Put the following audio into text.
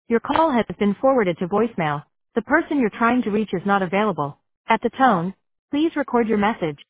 Your call has been forwarded to voicemail. The person you're trying to reach is not available. At the tone, please record your message.